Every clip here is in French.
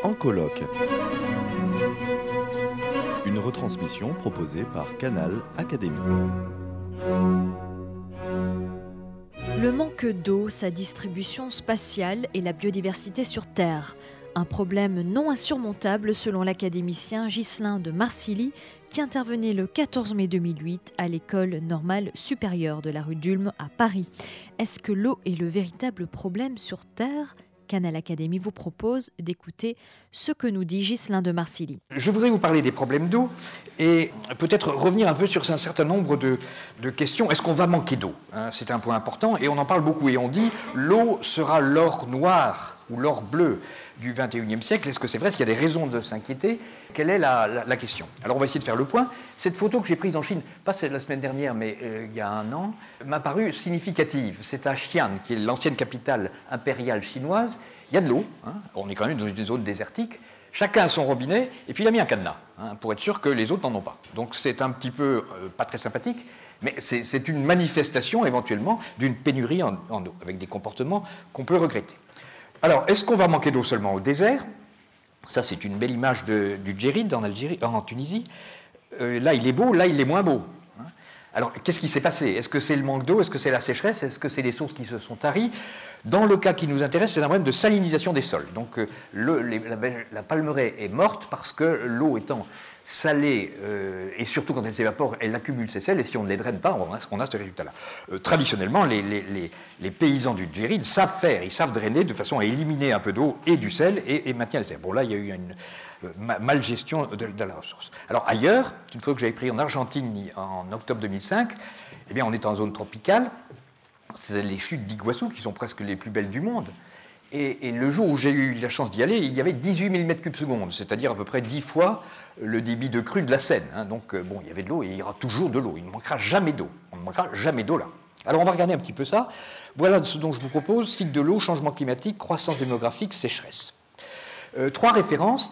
En colloque. Une retransmission proposée par Canal Académie. Le manque d'eau, sa distribution spatiale et la biodiversité sur Terre. Un problème non insurmontable selon l'académicien Ghislain de Marcilly qui intervenait le 14 mai 2008 à l'école normale supérieure de la rue d'Ulm à Paris. Est-ce que l'eau est le véritable problème sur Terre ? Canal Académie vous propose d'écouter ce que nous dit Ghislain de Marcilly. Je voudrais vous parler des problèmes d'eau et peut-être revenir un peu sur un certain nombre de questions. Est-ce qu'on va manquer d'eau ? C'est un point important et on en parle beaucoup et on dit l'eau sera l'or noir ou l'or bleu du XXIe siècle. Est-ce que c'est vrai ? Est-ce qu'il y a des raisons de s'inquiéter ? Quelle est la question ? Alors on va essayer de faire le point. Cette photo que j'ai prise en Chine, pas celle de la semaine dernière, mais il y a un an, m'a paru significative. C'est à Xi'an, qui est l'ancienne capitale impériale chinoise. Il y a de l'eau, on est quand même dans une zone désertique. Chacun a son robinet, et puis il a mis un cadenas, pour être sûr que les autres n'en ont pas. Donc c'est un petit peu pas très sympathique, mais c'est une manifestation éventuellement d'une pénurie en eau, avec des comportements qu'on peut regretter. Alors, est-ce qu'on va manquer d'eau seulement au désert ? Ça, c'est une belle image du Djerid en Tunisie. Là, il est beau, là, il est moins beau. Alors, qu'est-ce qui s'est passé ? Est-ce que c'est le manque d'eau ? Est-ce que c'est la sécheresse ? Est-ce que c'est les sources qui se sont taries ? Dans le cas qui nous intéresse, c'est un problème de salinisation des sols. Donc, la palmeraie est morte parce que l'eau étant salée, et surtout quand elle s'évapore, elle accumule ses sels, et si on ne les draine pas, on a ce résultat-là. Traditionnellement, les paysans du Djerid savent faire, ils savent drainer de façon à éliminer un peu d'eau et du sel et maintenir les sels. Bon, là, il y a eu une malgestion de la ressource. Alors ailleurs, une fois que j'avais pris en Argentine en octobre 2005, eh bien, on est en zone tropicale, c'est les chutes d'Iguassou qui sont presque les plus belles du monde. Et le jour où j'ai eu la chance d'y aller, il y avait 18 000 m3, c'est-à-dire à peu près 10 fois le débit de crue de la Seine. Donc, bon, il y avait de l'eau et il y aura toujours de l'eau. Il ne manquera jamais d'eau. On ne manquera jamais d'eau là. Alors, on va regarder un petit peu ça. Voilà ce dont je vous propose. Cycle de l'eau, changement climatique, croissance démographique, sécheresse. 3 références.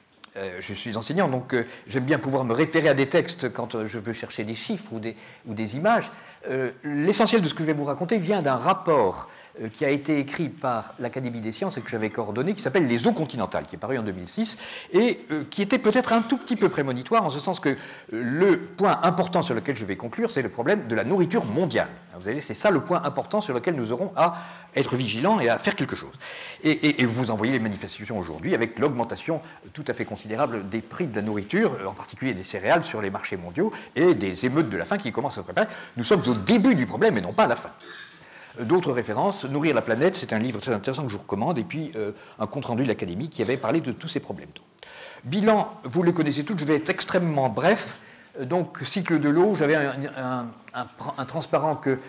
Je suis enseignant, donc j'aime bien pouvoir me référer à des textes quand je veux chercher des chiffres ou des images. L'essentiel de ce que je vais vous raconter vient d'un rapport qui a été écrit par l'Académie des sciences et que j'avais coordonné, qui s'appelle Les eaux continentales, qui est paru en 2006, et qui était peut-être un tout petit peu prémonitoire, en ce sens que le point important sur lequel je vais conclure, c'est le problème de la nourriture mondiale. Vous allez, c'est ça le point important sur lequel nous aurons à être vigilants et à faire quelque chose. Et vous en voyez les manifestations aujourd'hui, avec l'augmentation tout à fait considérable des prix de la nourriture, en particulier des céréales sur les marchés mondiaux, et des émeutes de la faim qui commencent à se préparer. Nous sommes au début du problème et non pas à la fin. D'autres références, Nourrir la planète, c'est un livre très intéressant que je vous recommande, et puis un compte-rendu de l'Académie qui avait parlé de tous ces problèmes. Bilan, vous le connaissez tous, je vais être extrêmement bref. Donc, cycle de l'eau, j'avais un transparent que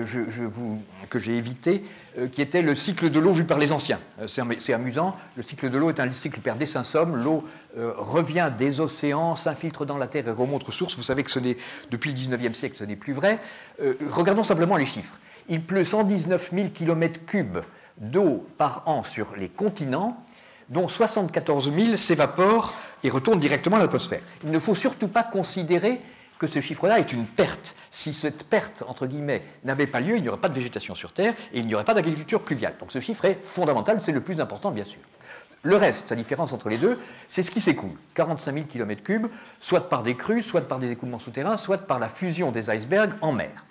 j'ai évité, qui était le cycle de l'eau vu par les anciens. C'est amusant, le cycle de l'eau est un cycle per descensum, l'eau revient des océans, s'infiltre dans la terre et remonte aux sources. Vous savez que depuis le 19e siècle, ce n'est plus vrai. Regardons simplement les chiffres. Il pleut 119 000 km3 d'eau par an sur les continents, dont 74 000 s'évaporent et retournent directement à l'atmosphère. Il ne faut surtout pas considérer que ce chiffre-là est une perte. Si cette perte, entre guillemets, n'avait pas lieu, il n'y aurait pas de végétation sur Terre et il n'y aurait pas d'agriculture pluviale. Donc ce chiffre est fondamental, c'est le plus important, bien sûr. Le reste, la différence entre les deux, c'est ce qui s'écoule. 45 000 km3, soit par des crues, soit par des écoulements souterrains, soit par la fusion des icebergs en mer.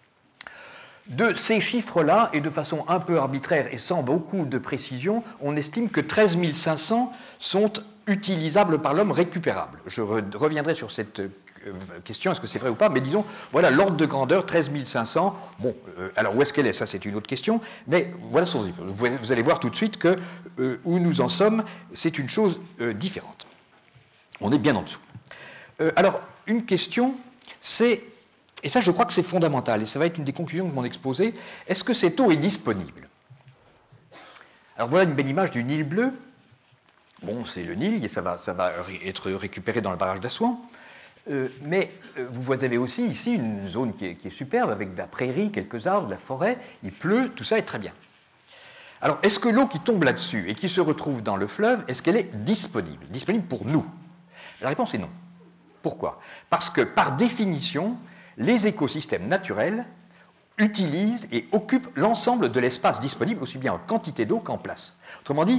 De ces chiffres-là, et de façon un peu arbitraire et sans beaucoup de précision, on estime que 13 500 sont utilisables par l'homme, récupérables. Je reviendrai sur cette question, est-ce que c'est vrai ou pas, mais disons, voilà l'ordre de grandeur, 13 500. Bon, alors où est-ce qu'elle est ? Ça, c'est une autre question, mais voilà son chiffre. Vous allez voir tout de suite que où nous en sommes, c'est une chose différente. On est bien en dessous. Alors, une question, c'est... Et ça, je crois que c'est fondamental, et ça va être une des conclusions de mon exposé. Est-ce que cette eau est disponible ? Alors voilà une belle image du Nil bleu. Bon, c'est le Nil, et ça va être récupéré dans le barrage d'Assouan. Mais vous avez aussi ici une zone qui est superbe, avec de la prairie, quelques arbres, de la forêt. Il pleut, tout ça est très bien. Alors, est-ce que l'eau qui tombe là-dessus et qui se retrouve dans le fleuve, est-ce qu'elle est disponible ? Disponible pour nous ? La réponse est non. Pourquoi ? Parce que, par définition, les écosystèmes naturels utilisent et occupent l'ensemble de l'espace disponible, aussi bien en quantité d'eau qu'en place. Autrement dit,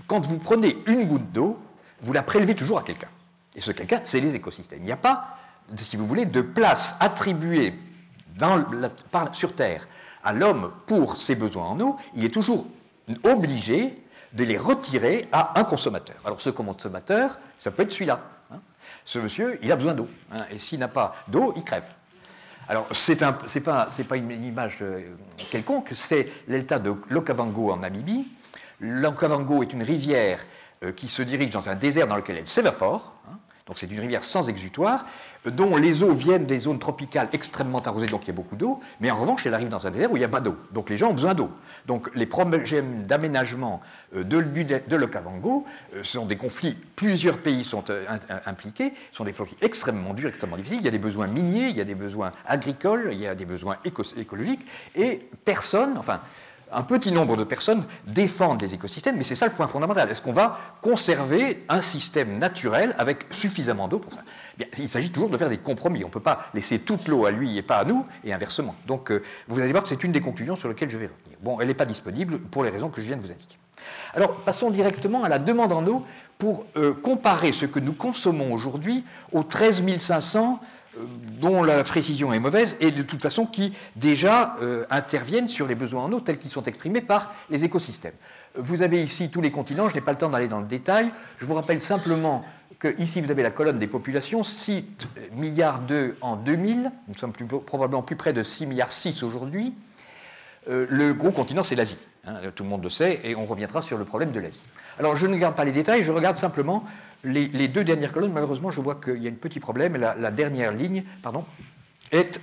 quand vous prenez une goutte d'eau, vous la prélevez toujours à quelqu'un. Et ce quelqu'un, c'est les écosystèmes. Il n'y a pas, si vous voulez, de place attribuée sur Terre à l'homme pour ses besoins en eau. Il est toujours obligé de les retirer à un consommateur. Alors ce consommateur, ça peut être celui-là. Hein. Ce monsieur, il a besoin d'eau. Hein, et s'il n'a pas d'eau, il crève. Alors, c'est pas une image quelconque, c'est l'Elta de l'Okavango en Namibie. L'Okavango est une rivière qui se dirige dans un désert dans lequel elle s'évapore. Hein, donc c'est une rivière sans exutoire, dont les eaux viennent des zones tropicales extrêmement arrosées, donc il y a beaucoup d'eau, mais en revanche, elle arrive dans un désert où il n'y a pas d'eau. Donc les gens ont besoin d'eau. Donc les problèmes d'aménagement de l'Okavango sont des conflits, plusieurs pays sont impliqués, sont des conflits extrêmement durs, extrêmement difficiles. Il y a des besoins miniers, il y a des besoins agricoles, il y a des besoins écologiques, et personne, enfin, un petit nombre de personnes défendent les écosystèmes, mais c'est ça le point fondamental. Est-ce qu'on va conserver un système naturel avec suffisamment d'eau pour ça ? Bien, il s'agit toujours de faire des compromis. On ne peut pas laisser toute l'eau à lui et pas à nous, et inversement. Donc, vous allez voir que c'est une des conclusions sur lesquelles je vais revenir. Bon, elle n'est pas disponible pour les raisons que je viens de vous indiquer. Alors, passons directement à la demande en eau pour comparer ce que nous consommons aujourd'hui aux 13 500 dont la précision est mauvaise et de toute façon qui déjà interviennent sur les besoins en eau tels qu'ils sont exprimés par les écosystèmes. Vous avez ici tous les continents, je n'ai pas le temps d'aller dans le détail, je vous rappelle simplement que ici vous avez la colonne des populations, 6,2 milliards en 2000, nous sommes probablement plus près de 6,6 milliards aujourd'hui. Le gros continent, c'est l'Asie. Hein, tout le monde le sait, et on reviendra sur le problème de l'Asie. Alors, je ne regarde pas les détails, je regarde simplement les deux dernières colonnes. Malheureusement, je vois qu'il y a un petit problème. La dernière ligne, est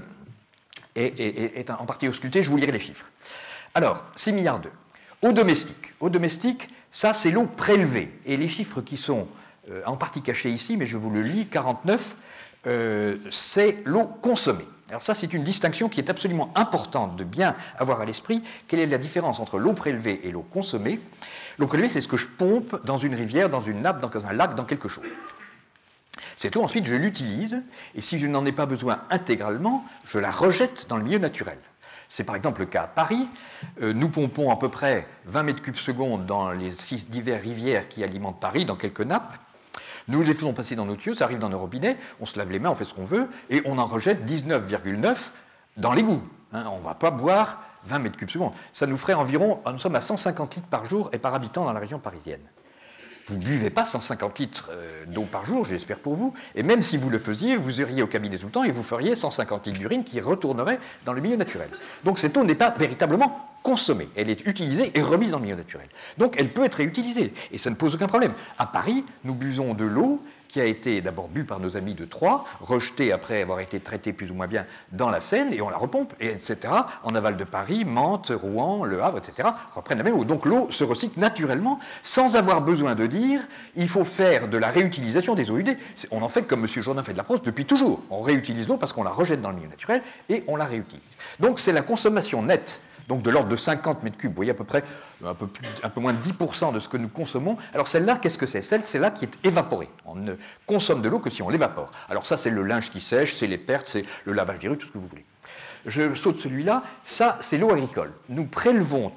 en partie auscultée. Je vous lirai les chiffres. Alors, 6 milliards d'œufs. Eau domestique, ça, c'est l'eau prélevée. Et les chiffres qui sont en partie cachés ici, mais je vous le lis, 49, c'est l'eau consommée. Alors ça, c'est une distinction qui est absolument importante de bien avoir à l'esprit. Quelle est la différence entre l'eau prélevée et l'eau consommée ? L'eau prélevée, c'est ce que je pompe dans une rivière, dans une nappe, dans un lac, dans quelque chose. Cette eau, ensuite, je l'utilise, et si je n'en ai pas besoin intégralement, je la rejette dans le milieu naturel. C'est par exemple le cas à Paris. Nous pompons à peu près 20 mètres cubes secondes dans les 6 diverses rivières qui alimentent Paris, dans quelques nappes. Nous les faisons passer dans nos tuyaux, ça arrive dans nos robinets, on se lave les mains, on fait ce qu'on veut, et on en rejette 19,9 dans l'égout. Hein, on ne va pas boire 20 mètres cubes secondes. Ça nous ferait environ, nous sommes à 150 litres par jour et par habitant dans la région parisienne. Vous ne buvez pas 150 litres d'eau par jour, j'espère pour vous, et même si vous le faisiez, vous iriez au cabinet tout le temps et vous feriez 150 litres d'urine qui retournerait dans le milieu naturel. Donc cette eau n'est pas véritablement consommée, elle est utilisée et remise dans le milieu naturel. Donc elle peut être réutilisée, et ça ne pose aucun problème. À Paris, nous buvons de l'eau qui a été d'abord bu par nos amis de Troyes, rejetée après avoir été traitée plus ou moins bien dans la Seine, et on la repompe, et etc. En aval de Paris, Mantes, Rouen, Le Havre, etc. reprennent la même eau. Donc l'eau se recycle naturellement, sans avoir besoin de dire il faut faire de la réutilisation des eaux usées. On en fait comme M. Jourdain fait de la prose depuis toujours. On réutilise l'eau parce qu'on la rejette dans le milieu naturel, et on la réutilise. Donc c'est la consommation nette, donc de l'ordre de 50 mètres cubes, vous voyez à peu près un peu moins de 10% de ce que nous consommons. Alors celle-là, qu'est-ce que c'est ? Celle-là qui est évaporée. On ne consomme de l'eau que si on l'évapore. Alors ça, c'est le linge qui sèche, c'est les pertes, c'est le lavage des rues, tout ce que vous voulez. Je saute celui-là, ça, c'est l'eau agricole. Nous prélevons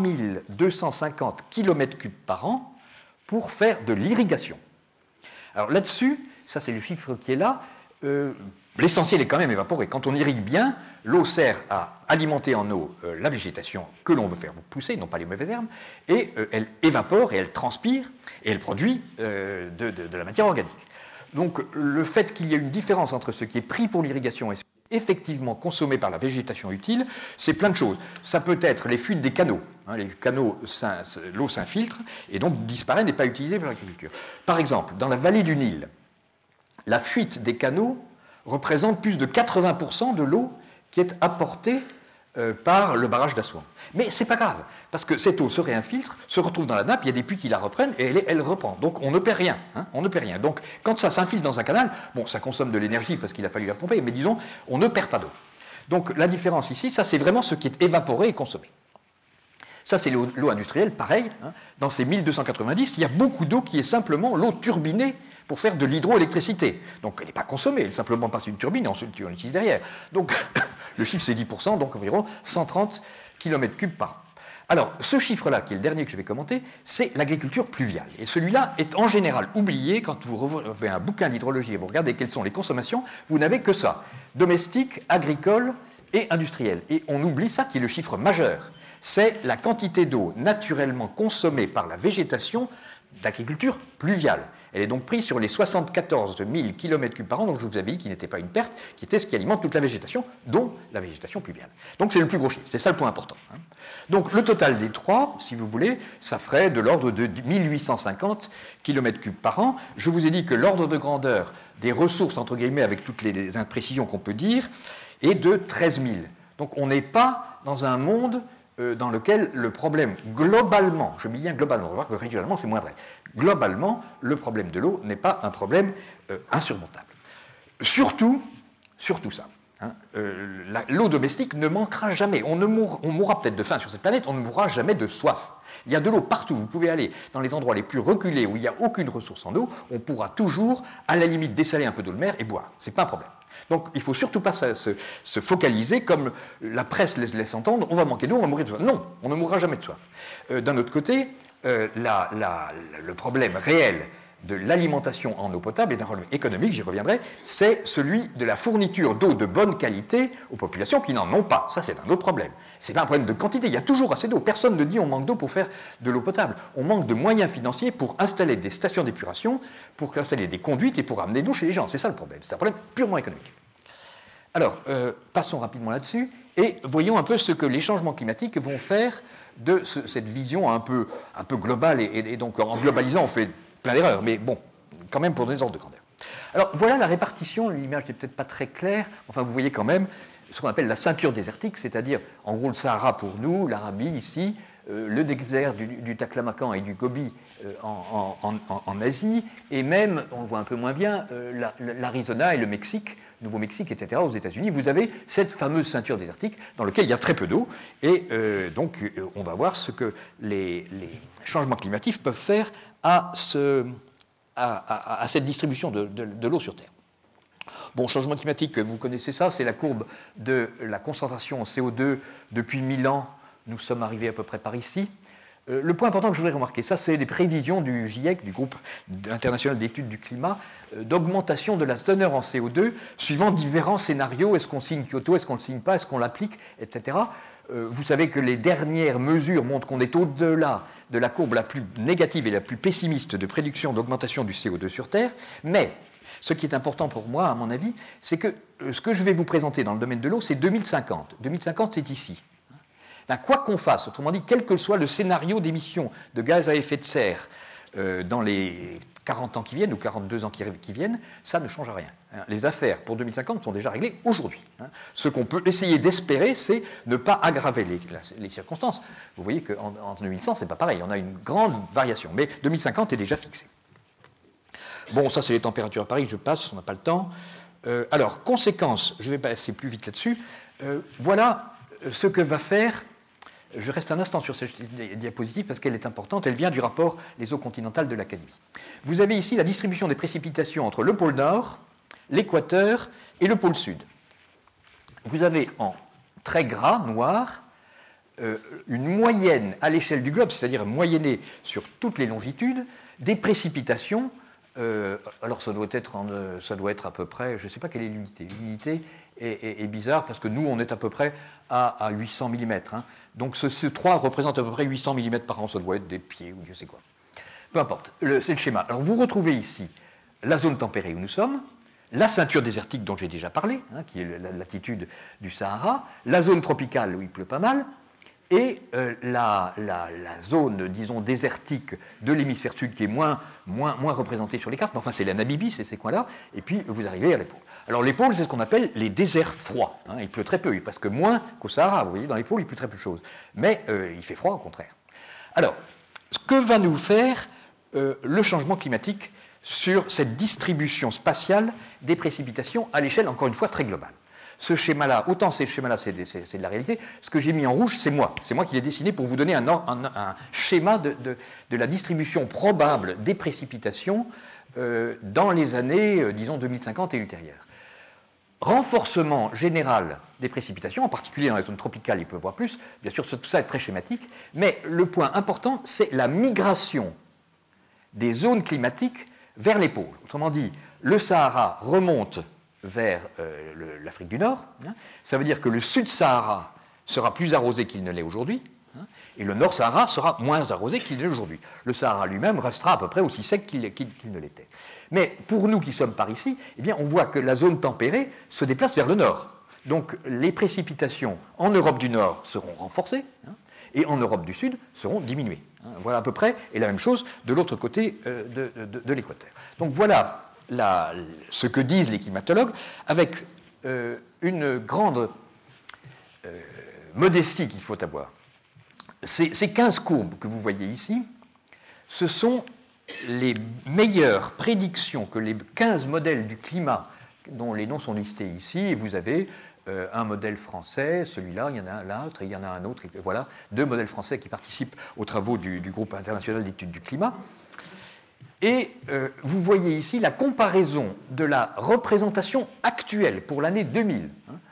3250 km3 par an pour faire de l'irrigation. Alors là-dessus, ça c'est le chiffre qui est là, l'essentiel est quand même évaporé. Quand on irrigue bien, l'eau sert à alimenter en eau la végétation que l'on veut faire pousser, non pas les mauvais herbes, et elle évapore et elle transpire et elle produit de la matière organique. Donc le fait qu'il y ait une différence entre ce qui est pris pour l'irrigation et ce qui est effectivement consommé par la végétation utile, c'est plein de choses. Ça peut être les fuites des canaux. Hein, les canaux, l'eau s'infiltre et donc disparaît, n'est pas utilisée pour l'agriculture. Par exemple, dans la vallée du Nil, la fuite des canaux représente plus de 80% de l'eau qui est apportée par le barrage d'Assouan. Mais ce n'est pas grave, parce que cette eau se réinfiltre, se retrouve dans la nappe, il y a des puits qui la reprennent et elle reprend. Donc on ne perd rien. Hein, on ne perd rien. Donc quand ça s'infiltre dans un canal, bon, ça consomme de l'énergie parce qu'il a fallu la pomper, mais disons, on ne perd pas d'eau. Donc la différence ici, ça c'est vraiment ce qui est évaporé et consommé. Ça, c'est l'eau industrielle, pareil. Hein. Dans ces 1290, il y a beaucoup d'eau qui est simplement l'eau turbinée pour faire de l'hydroélectricité. Donc, elle n'est pas consommée, elle simplement passe une turbine et ensuite on l'utilise derrière. Donc, le chiffre, c'est 10%, donc environ 130 km3 par an. Alors, ce chiffre-là, qui est le dernier que je vais commenter, c'est l'agriculture pluviale. Et celui-là est en général oublié quand vous avez un bouquin d'hydrologie et vous regardez quelles sont les consommations, vous n'avez que ça, domestique, agricole et industriel. Et on oublie ça qui est le chiffre majeur. C'est la quantité d'eau naturellement consommée par la végétation d'agriculture pluviale. Elle est donc prise sur les 74 000 km3 par an, donc je vous avais dit qu'il n'était pas une perte, qui était ce qui alimente toute la végétation, dont la végétation pluviale. Donc c'est le plus gros chiffre, c'est ça le point important. Donc le total des trois, si vous voulez, ça ferait de l'ordre de 1850 km3 par an. Je vous ai dit que l'ordre de grandeur des ressources, entre guillemets, avec toutes les imprécisions qu'on peut dire, est de 13 000. Donc on n'est pas dans un monde dans lequel le problème, globalement, je dis bien globalement, on va voir que régionalement c'est moins vrai, globalement, le problème de l'eau n'est pas un problème insurmontable. Surtout ça. L'eau domestique ne manquera jamais. On mourra peut-être de faim sur cette planète, on ne mourra jamais de soif. Il y a de l'eau partout. Vous pouvez aller dans les endroits les plus reculés où il n'y a aucune ressource en eau, on pourra toujours, à la limite, dessaler un peu d'eau de mer et boire. Ce n'est pas un problème. Donc il ne faut surtout pas se focaliser comme la presse laisse entendre, on va manquer d'eau, on va mourir de soif. Non, on ne mourra jamais de soif. D'un autre côté, le problème réel de l'alimentation en eau potable est un problème économique, j'y reviendrai, c'est celui de la fourniture d'eau de bonne qualité aux populations qui n'en ont pas. Ça, c'est un autre problème. Ce n'est pas un problème de quantité, il y a toujours assez d'eau. Personne ne dit on manque d'eau pour faire de l'eau potable. On manque de moyens financiers pour installer des stations d'épuration, pour installer des conduites et pour amener de l'eau chez les gens. C'est ça le problème. C'est un problème purement économique. Alors, passons rapidement là-dessus et voyons un peu ce que les changements climatiques vont faire de cette vision un peu globale. Et donc, en globalisant, on fait plein d'erreurs, mais bon, quand même pour des ordres de grandeur. Alors, voilà la répartition, l'image n'est peut-être pas très claire, enfin, vous voyez quand même ce qu'on appelle la ceinture désertique, c'est-à-dire, en gros, le Sahara pour nous, l'Arabie ici, le désert du Taklamakan et du Gobi en Asie, et même, on le voit un peu moins bien, l'Arizona et le Mexique, Nouveau-Mexique, etc., aux États-Unis, vous avez cette fameuse ceinture désertique dans laquelle il y a très peu d'eau, et donc on va voir ce que les changements climatiques peuvent faire à cette distribution de l'eau sur Terre. Bon, changement climatique, vous connaissez ça, c'est la courbe de la concentration en CO2 depuis 1000 ans. Nous sommes arrivés à peu près par ici. Le point important que je voudrais remarquer, ça c'est des prévisions du GIEC, du groupe international d'études du climat, d'augmentation de la teneur en CO2 suivant différents scénarios. Est-ce qu'on signe Kyoto, est-ce qu'on ne le signe pas, est-ce qu'on l'applique, etc. Vous savez que les dernières mesures montrent qu'on est au-delà de la courbe la plus négative et la plus pessimiste de prédiction d'augmentation du CO2 sur Terre, mais ce qui est important pour moi, à mon avis, c'est que ce que je vais vous présenter dans le domaine de l'eau, c'est 2050. 2050, c'est ici. Là, quoi qu'on fasse, autrement dit, quel que soit le scénario d'émissions de gaz à effet de serre dans les 40 ans qui viennent ou 42 ans qui viennent, ça ne change rien. Les affaires pour 2050 sont déjà réglées aujourd'hui. Ce qu'on peut essayer d'espérer, c'est ne pas aggraver les circonstances. Vous voyez qu'en 2100, ce n'est pas pareil, on a une grande variation, mais 2050 est déjà fixé. Bon, ça c'est les températures à Paris, je passe, on n'a pas le temps. Alors, conséquence, je vais passer plus vite là-dessus. Voilà ce que va faire. Je reste un instant sur cette diapositive parce qu'elle est importante. Elle vient du rapport Les eaux continentales de l'Académie. Vous avez ici la distribution des précipitations entre le pôle Nord, l'équateur et le pôle Sud. Vous avez en très gras, noir, une moyenne à l'échelle du globe, c'est-à-dire moyennée sur toutes les longitudes, des précipitations. Alors ça doit être à peu près, je ne sais pas quelle est l'unité. L'unité est bizarre parce que nous, on est à peu près à 800 mm. Hein. Donc ce 3 représente à peu près 800 mm par an, ça doit être des pieds ou je ne sais quoi. Peu importe, c'est le schéma. Alors vous retrouvez ici la zone tempérée où nous sommes, la ceinture désertique dont j'ai déjà parlé, hein, qui est la latitude du Sahara, la zone tropicale où il pleut pas mal, et la zone, disons, désertique de l'hémisphère sud qui est moins représentée sur les cartes, mais enfin c'est la Namibie, c'est ces coins-là, et puis vous arrivez à les pôles. Alors les pôles, c'est ce qu'on appelle les déserts froids. Hein, il pleut très peu, parce que moins qu'au Sahara, vous voyez, dans les pôles, il pleut très peu de choses. Mais il fait froid, au contraire. Alors, ce que va nous faire le changement climatique sur cette distribution spatiale des précipitations à l'échelle, encore une fois, très globale. Ce schéma-là, autant ces schémas-là, c'est de la réalité, ce que j'ai mis en rouge, c'est moi. C'est moi qui l'ai dessiné pour vous donner un schéma de la distribution probable des précipitations dans les années, disons, 2050 et ultérieures. renforcement général des précipitations, en particulier dans les zones tropicales, il peut voir plus. Bien sûr, tout ça est très schématique, mais le point important, c'est la migration des zones climatiques vers les pôles. Autrement dit, le Sahara remonte vers l'Afrique du Nord. Ça veut dire que le Sud-Sahara sera plus arrosé qu'il ne l'est aujourd'hui, et le Nord-Sahara sera moins arrosé qu'il ne l'est aujourd'hui. Le Sahara lui-même restera à peu près aussi sec qu'il ne l'était. Mais pour nous qui sommes par ici, eh bien, on voit que la zone tempérée se déplace vers le nord. Donc les précipitations en Europe du Nord seront renforcées, et en Europe du Sud seront diminuées. Voilà à peu près, et la même chose de l'autre côté de l'équateur. Donc voilà ce que disent les climatologues, avec une grande modestie qu'il faut avoir. Ces 15 courbes que vous voyez ici, ce sont les meilleures prédictions que les 15 modèles du climat, dont les noms sont listés ici, et vous avez un modèle français, celui-là, il y en a un l'autre, et il y en a un autre, et voilà, 2 modèles français qui participent aux travaux du groupe international d'études du climat. Et vous voyez ici la comparaison de la représentation actuelle pour l'année 2000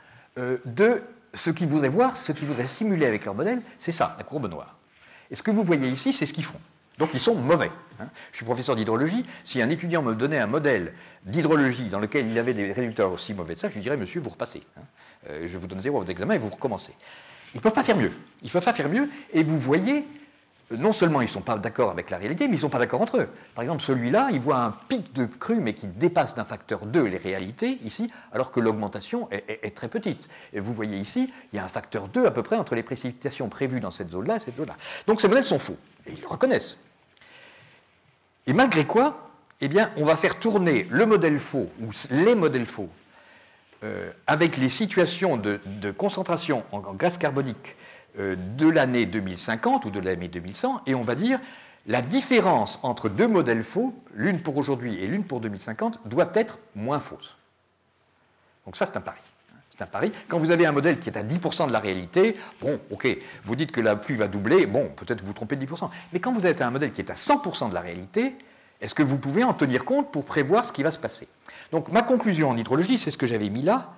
de ce qu'ils voudraient voir, ce qu'ils voudraient simuler avec leur modèle, c'est ça, la courbe noire. Et ce que vous voyez ici, c'est ce qu'ils font. Donc ils sont mauvais. Je suis professeur d'hydrologie. Si un étudiant me donnait un modèle d'hydrologie dans lequel il avait des résultats aussi mauvais que ça, je lui dirais, monsieur, vous repassez. Je vous donne 0 à votre examen et vous recommencez. Ils ne peuvent pas faire mieux. Ils ne peuvent pas faire mieux. Et vous voyez, non seulement ils ne sont pas d'accord avec la réalité, mais ils ne sont pas d'accord entre eux. Par exemple, celui-là, il voit un pic de crue, mais qui dépasse d'un facteur 2 les réalités, ici, alors que l'augmentation est très petite. Et vous voyez ici, il y a un facteur 2 à peu près entre les précipitations prévues dans cette zone-là et cette zone-là. Donc ces modèles sont faux. Et ils le reconnaissent. Et malgré quoi, eh bien, on va faire tourner le modèle faux, ou les modèles faux, avec les situations de concentration en gaz carbonique de l'année 2050 ou de l'année 2100, et on va dire la différence entre 2 modèles faux, l'une pour aujourd'hui et l'une pour 2050, doit être moins fausse. Donc ça, c'est un pari. C'est un pari. Quand vous avez un modèle qui est à 10% de la réalité, bon, ok, vous dites que la pluie va doubler, bon, peut-être vous vous trompez de 10%. Mais quand vous êtes un modèle qui est à 100% de la réalité, est-ce que vous pouvez en tenir compte pour prévoir ce qui va se passer? Donc ma conclusion en hydrologie, c'est ce que j'avais mis là.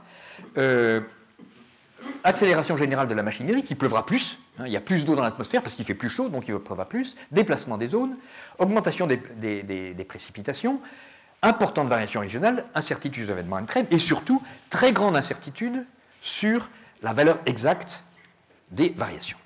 Accélération générale de la machinerie, qu'il pleuvra plus, il y a plus d'eau dans l'atmosphère parce qu'il fait plus chaud, donc il pleuvra plus, déplacement des zones, augmentation des précipitations, importante variation régionale, incertitude d'événements extrêmes, et surtout, très grande incertitude sur la valeur exacte des variations.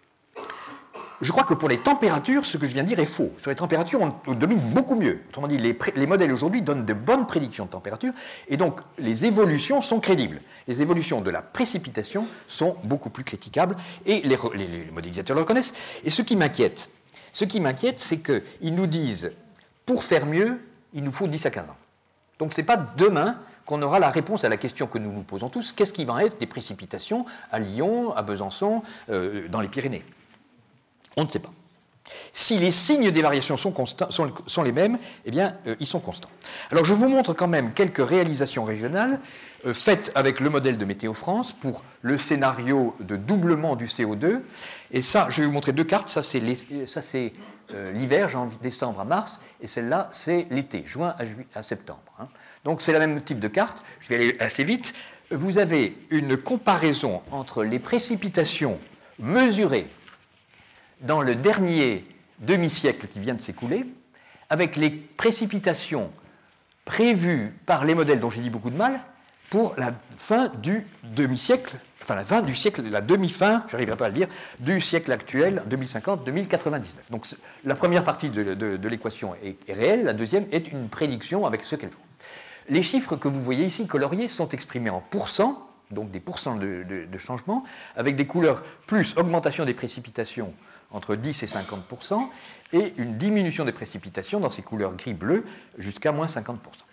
Je crois que pour les températures, ce que je viens de dire est faux. Sur les températures, on domine beaucoup mieux. Autrement dit, les modèles aujourd'hui donnent de bonnes prédictions de température, et donc les évolutions sont crédibles. Les évolutions de la précipitation sont beaucoup plus critiquables, et les modélisateurs le reconnaissent. Et ce qui m'inquiète, c'est qu'ils nous disent, pour faire mieux, il nous faut 10 à 15 ans. Donc ce n'est pas demain qu'on aura la réponse à la question que nous nous posons tous, qu'est-ce qui va être des précipitations à Lyon, à Besançon, dans les Pyrénées? On ne sait pas. Si les signes des variations sont les mêmes, eh bien, ils sont constants. Alors, je vous montre quand même quelques réalisations régionales faites avec le modèle de Météo France pour le scénario de doublement du CO2. Et ça, je vais vous montrer 2 cartes. Ça, c'est l'hiver, décembre à mars, et celle-là, c'est l'été, juin à septembre. Donc, c'est le même type de carte. Je vais aller assez vite. Vous avez une comparaison entre les précipitations mesurées dans le dernier demi-siècle qui vient de s'écouler, avec les précipitations prévues par les modèles dont j'ai dit beaucoup de mal, pour la fin du demi-siècle, enfin la fin du siècle, la demi-fin, je n'arriverai pas à le dire, du siècle actuel, 2050-2099. Donc la première partie de l'équation est réelle, la deuxième est une prédiction avec ce qu'elle vaut. Les chiffres que vous voyez ici coloriés sont exprimés en pourcents, donc des pourcents de changement, avec des couleurs plus augmentation des précipitations entre 10 et 50%, et une diminution des précipitations dans ces couleurs gris-bleu jusqu'à moins 50%.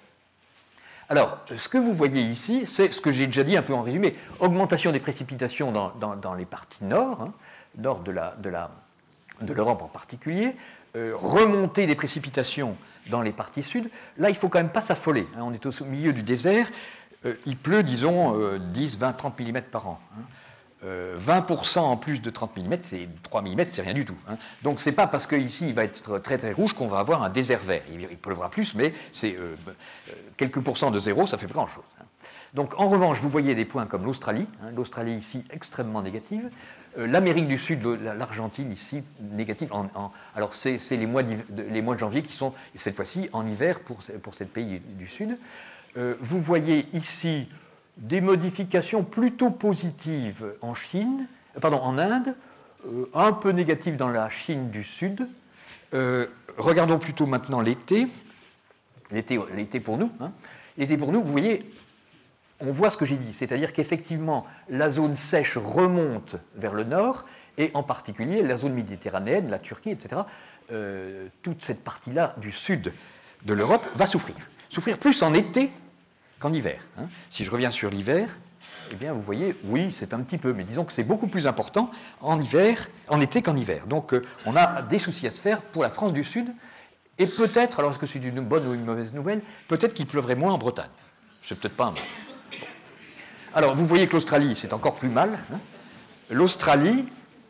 Alors, ce que vous voyez ici, c'est ce que j'ai déjà dit un peu en résumé. Augmentation des précipitations dans les parties nord, nord de l'Europe en particulier, remontée des précipitations dans les parties sud. Là, il ne faut quand même pas s'affoler. On est au milieu du désert. Il pleut, disons, 10, 20, 30 mm par an. 20% en plus de 30 mm, c'est 3 mm, c'est rien du tout. Hein. Donc c'est pas parce qu'ici il va être très très rouge qu'on va avoir un désert vert. Il pleuvra plus, mais c'est quelques pourcents de zéro, ça fait pas grand-chose. Hein. Donc en revanche, vous voyez des points comme l'Australie, hein, l'Australie ici extrêmement négative, l'Amérique du Sud, l'Argentine ici négative. Alors c'est les mois de janvier qui sont cette fois-ci en hiver pour ces pays du Sud. Vous voyez ici des modifications plutôt positives en Inde, un peu négatives dans la Chine du Sud. Regardons plutôt maintenant l'été. L'été pour nous. Hein. L'été pour nous, vous voyez, on voit ce que j'ai dit, c'est-à-dire qu'effectivement, la zone sèche remonte vers le nord, et en particulier la zone méditerranéenne, la Turquie, etc., toute cette partie-là du sud de l'Europe va souffrir. Souffrir plus en été qu'en hiver. Hein. Si je reviens sur l'hiver, eh bien, vous voyez, oui, c'est un petit peu, mais disons que c'est beaucoup plus important en été qu'en hiver. Donc, on a des soucis à se faire pour la France du Sud, et peut-être, alors est-ce que c'est une bonne ou une mauvaise nouvelle, peut-être qu'il pleuvrait moins en Bretagne. C'est peut-être pas un mal. Bon. Alors, vous voyez que l'Australie, c'est encore plus mal. Hein. L'Australie,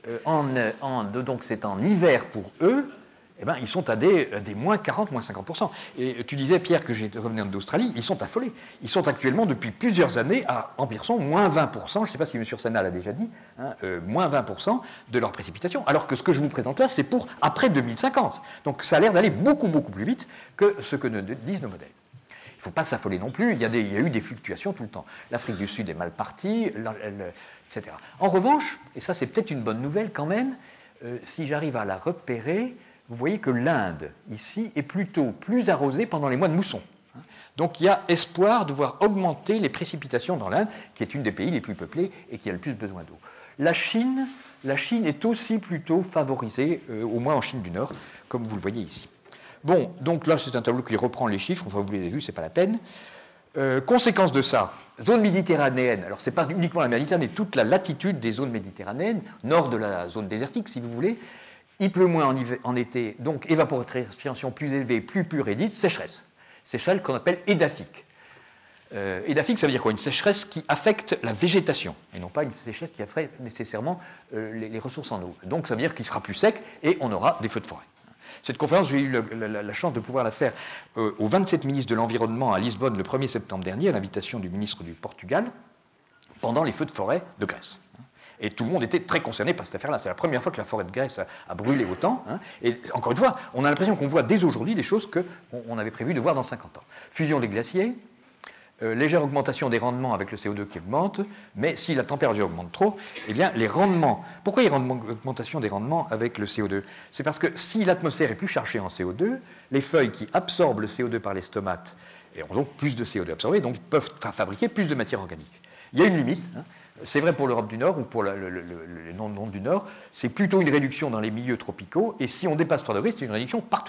donc c'est en hiver pour eux, eh ben, ils sont à des moins 40, moins 50%. Et tu disais, Pierre, que j'ai revenu d'Australie, ils sont affolés. Ils sont actuellement, depuis plusieurs années, en Pierson, moins 20%, je ne sais pas si M. Sana l'a déjà dit, hein, moins 20% de leurs précipitations, alors que ce que je vous présente là, c'est pour après 2050. Donc ça a l'air d'aller beaucoup, beaucoup plus vite que ce que disent nos modèles. Il ne faut pas s'affoler non plus, il y a eu des fluctuations tout le temps. L'Afrique du Sud est mal partie, etc. En revanche, et ça c'est peut-être une bonne nouvelle quand même, si j'arrive à la repérer, vous voyez que l'Inde, ici, est plutôt plus arrosée pendant les mois de mousson. Donc il y a espoir de voir augmenter les précipitations dans l'Inde, qui est une des pays les plus peuplés et qui a le plus besoin d'eau. La Chine est aussi plutôt favorisée, au moins en Chine du Nord, comme vous le voyez ici. Bon, donc là, c'est un tableau qui reprend les chiffres, enfin vous les avez vus, c'est pas la peine. Conséquence de ça, zone méditerranéenne, alors ce n'est pas uniquement la Méditerranée, toute la latitude des zones méditerranéennes, nord de la zone désertique, si vous voulez. Il pleut moins en été, donc évapotranspiration plus élevée, plus pure et dite, sécheresse. Sécheresse qu'on appelle édaphique. Édaphique, ça veut dire quoi? Une sécheresse qui affecte la végétation, et non pas une sécheresse qui affecte nécessairement les ressources en eau. Donc ça veut dire qu'il sera plus sec et on aura des feux de forêt. Cette conférence, j'ai eu la chance de pouvoir la faire aux 27 ministres de l'Environnement à Lisbonne le 1er septembre dernier, à l'invitation du ministre du Portugal, pendant les feux de forêt de Grèce. Et tout le monde était très concerné par cette affaire-là. C'est la première fois que la forêt de Grèce a brûlé autant. Hein. Et encore une fois, on a l'impression qu'on voit dès aujourd'hui des choses qu'on avait prévu de voir dans 50 ans. Fusion des glaciers, légère augmentation des rendements avec le CO2 qui augmente, mais si la température augmente trop, eh bien les rendements... Pourquoi il y a une augmentation des rendements avec le CO2? C'est parce que si l'atmosphère est plus chargée en CO2, les feuilles qui absorbent le CO2 par les stomates ont donc plus de CO2 absorbé, donc peuvent fabriquer plus de matière organique. Il y a une limite, hein. C'est vrai pour l'Europe du Nord ou pour le non-monde du Nord, c'est plutôt une réduction dans les milieux tropicaux, et si on dépasse 3 degrés, c'est une réduction partout.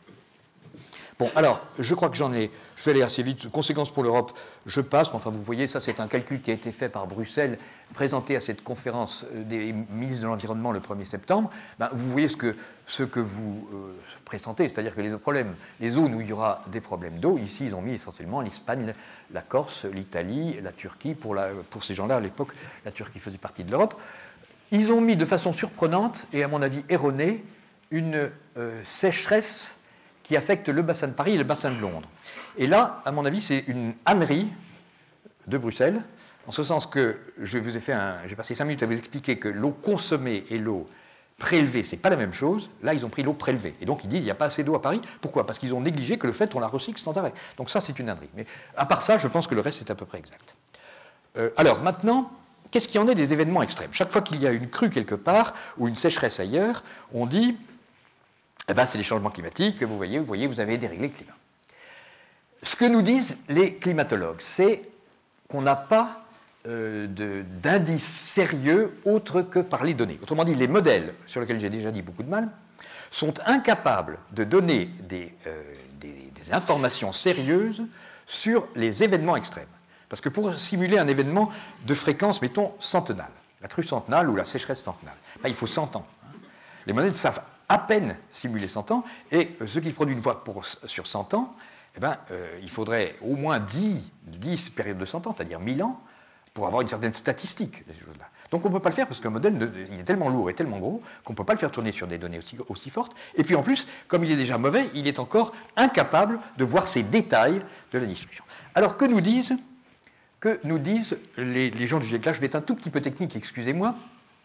Bon, alors, je crois que je vais aller assez vite. Conséquences pour l'Europe, je passe. Enfin, vous voyez, ça, c'est un calcul qui a été fait par Bruxelles, présenté à cette conférence des ministres de l'Environnement le 1er septembre. Ben, vous voyez ce que vous présentez, c'est-à-dire que les zones où il y aura des problèmes d'eau, ici, ils ont mis essentiellement l'Espagne, la Corse, l'Italie, la Turquie. Pour ces gens-là, à l'époque, la Turquie faisait partie de l'Europe. Ils ont mis de façon surprenante, et à mon avis erronée, une sécheresse qui affecte le bassin de Paris et le bassin de Londres. Et là, à mon avis, c'est une ânerie de Bruxelles, en ce sens que j'ai passé 5 minutes à vous expliquer que l'eau consommée et l'eau prélevée, c'est pas la même chose. Là, ils ont pris l'eau prélevée. Et donc, ils disent qu'il n'y a pas assez d'eau à Paris. Pourquoi? Parce qu'ils ont négligé que le fait, on la recycle sans arrêt. Donc ça, c'est une ânerie. Mais à part ça, je pense que le reste, c'est à peu près exact. Alors, maintenant, qu'est-ce qu'il y en est des événements extrêmes? Chaque fois qu'il y a une crue quelque part, ou une sécheresse ailleurs, on dit... Eh ben, c'est les changements climatiques, vous voyez, vous avez déréglé le climat. Ce que nous disent les climatologues, c'est qu'on n'a pas d'indices sérieux autres que par les données. Autrement dit, les modèles, sur lesquels j'ai déjà dit beaucoup de mal, sont incapables de donner des informations sérieuses sur les événements extrêmes. Parce que pour simuler un événement de fréquence, mettons, centenale, la crue centenale ou la sécheresse centenale, ben, il faut 100 ans. Les modèles savent à peine simuler 100 ans, et ce qui produit une fois sur 100 ans, eh ben, il faudrait au moins 10 périodes de 100 ans, c'est-à-dire 1000 ans, pour avoir une certaine statistique de ces choses-là. Donc on ne peut pas le faire parce qu'un modèle il est tellement lourd et tellement gros qu'on ne peut pas le faire tourner sur des données aussi fortes. Et puis en plus, comme il est déjà mauvais, il est encore incapable de voir ces détails de la distribution. Alors que nous disent les gens du GIEC? Là, je vais être un tout petit peu technique, excusez-moi.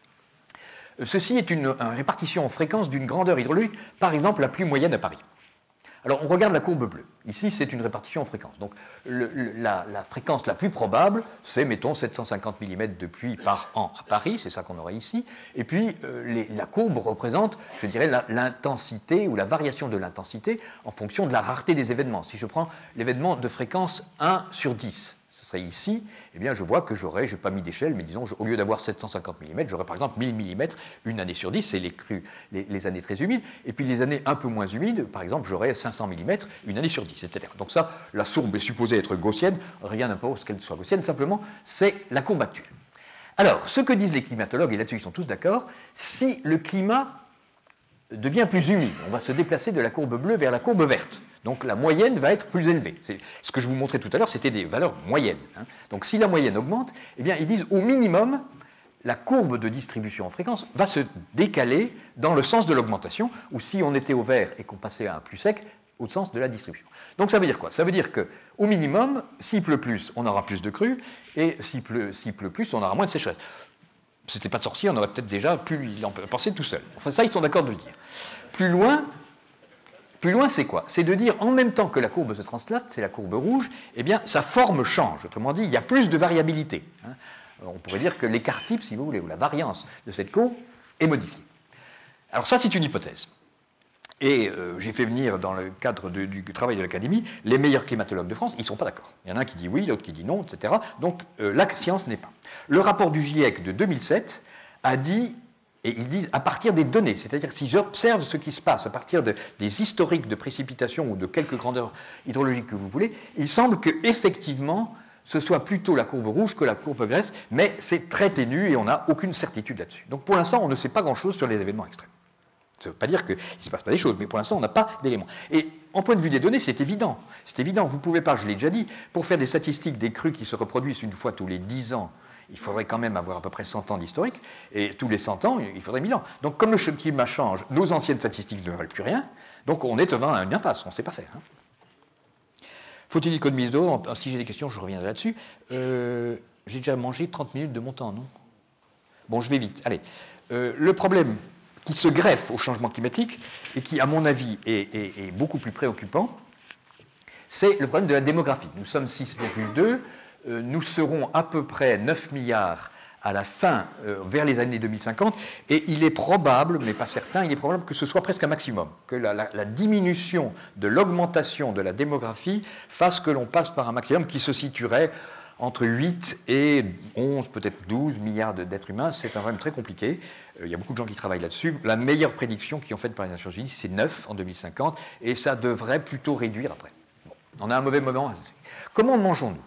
Ceci est une répartition en fréquence d'une grandeur hydrologique, par exemple la plus moyenne à Paris. Alors, on regarde la courbe bleue. Ici, c'est une répartition en fréquence. Donc, la fréquence la plus probable, c'est, mettons, 750 mm de pluie par an à Paris, c'est ça qu'on aurait ici. Et puis, la courbe représente, je dirais, l'intensité ou la variation de l'intensité en fonction de la rareté des événements. Si je prends l'événement de fréquence 1 sur 10, ce serait ici, eh bien, je vois que je n'ai pas mis d'échelle, mais disons, au lieu d'avoir 750 mm, j'aurais par exemple 1000 mm une année sur 10, c'est les crues, les années très humides, et puis les années un peu moins humides, par exemple, j'aurais 500 mm une année sur 10, etc. Donc ça, la courbe est supposée être gaussienne, rien n'impose qu'elle soit gaussienne, simplement, c'est la courbe actuelle. Alors, ce que disent les climatologues, et là-dessus ils sont tous d'accord, si le climat devient plus humide, on va se déplacer de la courbe bleue vers la courbe verte. Donc la moyenne va être plus élevée. Ce que je vous montrais tout à l'heure, c'était des valeurs moyennes. Donc si la moyenne augmente, eh bien, ils disent au minimum, la courbe de distribution en fréquence va se décaler dans le sens de l'augmentation, ou si on était au vert et qu'on passait à un plus sec, au sens de la distribution. Donc ça veut dire quoi? Ça veut dire qu'au minimum, s'il pleut plus, on aura plus de crues, et s'il pleut plus, on aura moins de sécheresse. C'était pas de sorcier, on aurait peut-être déjà pu y en penser tout seul. Enfin ça, ils sont d'accord de le dire. Plus loin, c'est quoi? C'est de dire, en même temps que la courbe se translate, c'est la courbe rouge, eh bien, sa forme change. Autrement dit, il y a plus de variabilité. On pourrait dire que l'écart type, si vous voulez, ou la variance de cette courbe est modifiée. Alors ça, c'est une hypothèse. Et j'ai fait venir, dans le cadre du travail de l'Académie, les meilleurs climatologues de France. Ils ne sont pas d'accord. Il y en a un qui dit oui, l'autre qui dit non, etc. Donc la science n'est pas. Le rapport du GIEC de 2007 a dit... Et ils disent à partir des données, c'est-à-dire si j'observe ce qui se passe à partir des historiques de précipitation ou de quelque grandeur hydrologique que vous voulez, il semble qu'effectivement, ce soit plutôt la courbe rouge que la courbe graisse, mais c'est très ténu et on n'a aucune certitude là-dessus. Donc pour l'instant, on ne sait pas grand-chose sur les événements extrêmes. Ça ne veut pas dire qu'il ne se passe pas des choses, mais pour l'instant, on n'a pas d'éléments. Et en point de vue des données, c'est évident. C'est évident, vous ne pouvez pas, je l'ai déjà dit, pour faire des statistiques des crues qui se reproduisent une fois tous les 10 ans, il faudrait quand même avoir à peu près 100 ans d'historique, et tous les 100 ans, il faudrait 1000 ans. Donc comme le climat change, nos anciennes statistiques ne valent plus rien, donc on est devant une impasse, on ne sait pas faire. Faut-il économiser d'eau? Si j'ai des questions, je reviendrai là-dessus. J'ai déjà mangé 30 minutes de mon temps, non? Bon, je vais vite. Allez. Le problème qui se greffe au changement climatique, et qui, à mon avis, est beaucoup plus préoccupant, c'est le problème de la démographie. Nous sommes 6,2, nous serons à peu près 9 milliards à la fin, vers les années 2050, et il est probable, mais pas certain, il est probable que ce soit presque un maximum, que la diminution de l'augmentation de la démographie fasse que l'on passe par un maximum qui se situerait entre 8 et 11, peut-être 12 milliards d'êtres humains. C'est un problème très compliqué. Il y a beaucoup de gens qui travaillent là-dessus. La meilleure prédiction qui est faite par les Nations Unies, c'est 9 en 2050, et ça devrait plutôt réduire après. Bon, on a un mauvais moment. Comment mangeons-nous?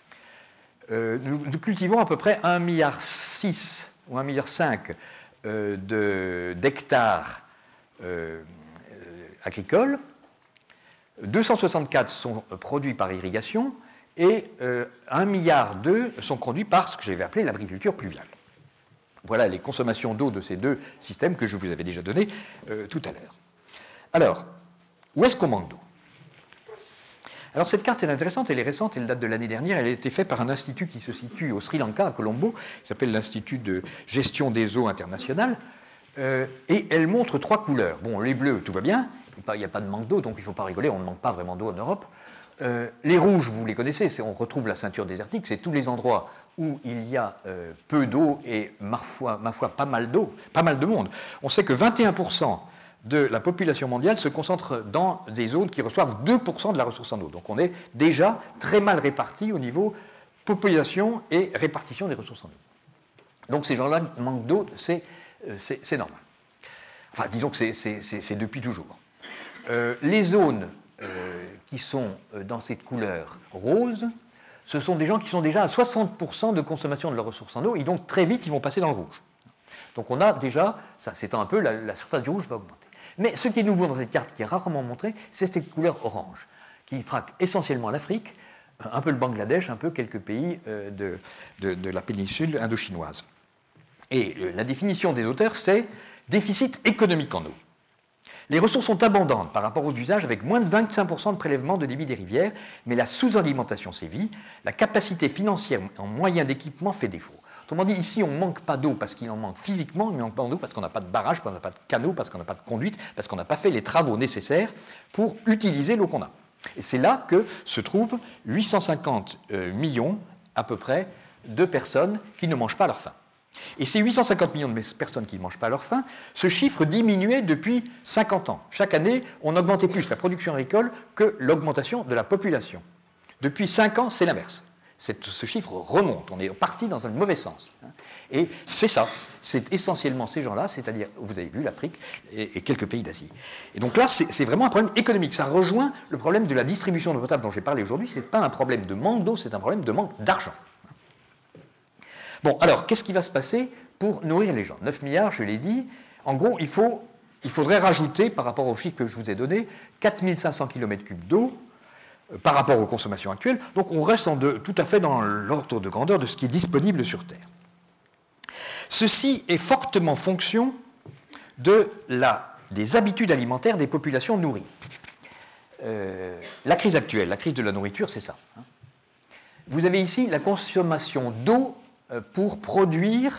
Nous cultivons à peu près 1,6 milliard ou 1,5 milliard d'hectares agricoles. 264 sont produits par irrigation et 1,2 milliard sont produits par ce que j'avais appelé l'agriculture pluviale. Voilà les consommations d'eau de ces deux systèmes que je vous avais déjà donnés tout à l'heure. Alors, où est-ce qu'on manque d'eau? Alors cette carte est intéressante, elle est récente, elle date de l'année dernière, elle a été faite par un institut qui se situe au Sri Lanka, à Colombo, qui s'appelle l'Institut de gestion des eaux internationales, et elle montre 3 couleurs. Bon, les bleus, tout va bien, il n'y a pas de manque d'eau, donc il ne faut pas rigoler, on ne manque pas vraiment d'eau en Europe. Les rouges, vous les connaissez, on retrouve la ceinture désertique, c'est tous les endroits où il y a peu d'eau et, ma foi, pas mal d'eau, pas mal de monde. On sait que 21% de la population mondiale se concentre dans des zones qui reçoivent 2% de la ressource en eau. Donc on est déjà très mal répartis au niveau population et répartition des ressources en eau. Donc ces gens-là manquent d'eau, c'est normal. Enfin, disons que c'est depuis toujours. Les zones qui sont dans cette couleur rose, ce sont des gens qui sont déjà à 60% de consommation de leurs ressources en eau, et donc très vite ils vont passer dans le rouge. Donc on a déjà, ça s'étend un peu, la surface du rouge va augmenter. Mais ce qui est nouveau dans cette carte, qui est rarement montrée, c'est cette couleur orange, qui frappe essentiellement l'Afrique, un peu le Bangladesh, un peu quelques pays de la péninsule indo-chinoise. Et la définition des auteurs, c'est déficit économique en eau. Les ressources sont abondantes par rapport aux usages avec moins de 25% de prélèvement de débit des rivières, mais la sous-alimentation sévit, la capacité financière en moyens d'équipement fait défaut. Autrement dit, ici, on ne manque pas d'eau parce qu'il en manque physiquement, mais on ne manque pas d'eau parce qu'on n'a pas de barrage, parce qu'on n'a pas de canaux, parce qu'on n'a pas de conduite, parce qu'on n'a pas fait les travaux nécessaires pour utiliser l'eau qu'on a. Et c'est là que se trouvent 850 millions, à peu près, de personnes qui ne mangent pas à leur faim. Et ces 850 millions de personnes qui ne mangent pas à leur faim, ce chiffre diminuait depuis 50 ans. Chaque année, on augmentait plus la production agricole que l'augmentation de la population. Depuis 5 ans, c'est l'inverse. Ce chiffre remonte, on est parti dans le mauvais sens. Et c'est ça, c'est essentiellement ces gens-là, c'est-à-dire, vous avez vu, l'Afrique et quelques pays d'Asie. Et donc là, c'est vraiment un problème économique. Ça rejoint le problème de la distribution d'eau potable dont j'ai parlé aujourd'hui. Ce n'est pas un problème de manque d'eau, c'est un problème de manque d'argent. Bon, alors, qu'est-ce qui va se passer pour nourrir les gens? 9 milliards, je l'ai dit. En gros, il faudrait rajouter, par rapport aux chiffres que je vous ai donnés, 4500 km3 d'eau par rapport aux consommations actuelles. Donc, on reste tout à fait dans l'ordre de grandeur de ce qui est disponible sur Terre. Ceci est fortement fonction des habitudes alimentaires des populations nourries. La crise actuelle, la crise de la nourriture, c'est ça. Vous avez ici la consommation d'eau pour produire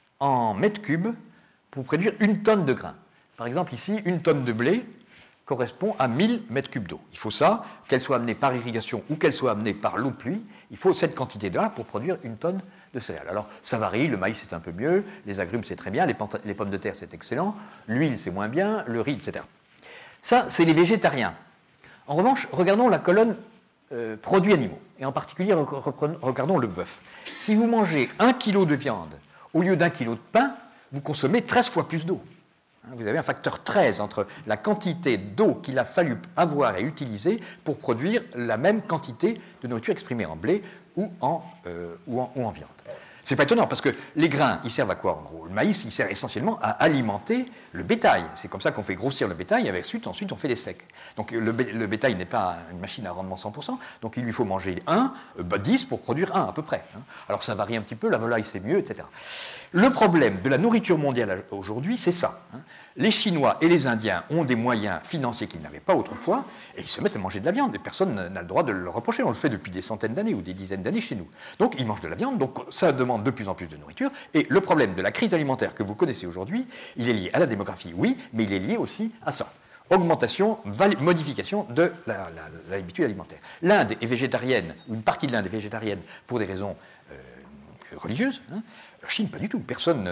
en mètres cubes, pour produire 1 tonne de grains. Par exemple, ici, 1 tonne de blé correspond à 1000 mètres cubes d'eau. Il faut ça, qu'elle soit amenée par irrigation ou qu'elle soit amenée par l'eau de pluie, il faut cette quantité d'eau pour produire 1 tonne de céréales. Alors, ça varie, le maïs c'est un peu mieux, les agrumes c'est très bien, les pommes de terre c'est excellent, l'huile c'est moins bien, le riz, etc. Ça, c'est les végétariens. En revanche, regardons la colonne produits animaux, et en particulier, regardons le bœuf. Si vous mangez 1 kg de viande au lieu d'1 kg de pain, vous consommez 13 fois plus d'eau. Vous avez un facteur 13 entre la quantité d'eau qu'il a fallu avoir et utiliser pour produire la même quantité de nourriture exprimée en blé ou en viande. C'est pas étonnant, parce que les grains, ils servent à quoi en gros? Le maïs, il sert essentiellement à alimenter le bétail. C'est comme ça qu'on fait grossir le bétail, et ensuite on fait des steaks. Donc le bétail n'est pas une machine à rendement 100%, donc il lui faut manger 10 pour produire 1 à peu près. Alors ça varie un petit peu, la volaille c'est mieux, etc. Le problème de la nourriture mondiale aujourd'hui, c'est ça. Les Chinois et les Indiens ont des moyens financiers qu'ils n'avaient pas autrefois, et ils se mettent à manger de la viande, et personne n'a le droit de le reprocher. On le fait depuis des centaines d'années ou des dizaines d'années chez nous. Donc ils mangent de la viande, donc ça demande de plus en plus de nourriture, et le problème de la crise alimentaire que vous connaissez aujourd'hui, il est lié à la démographie, oui, mais il est lié aussi à ça. Augmentation, modification de l'habitude alimentaire. L'Inde est végétarienne, ou une partie de l'Inde est végétarienne pour des raisons religieuses. La Chine, pas du tout. Personne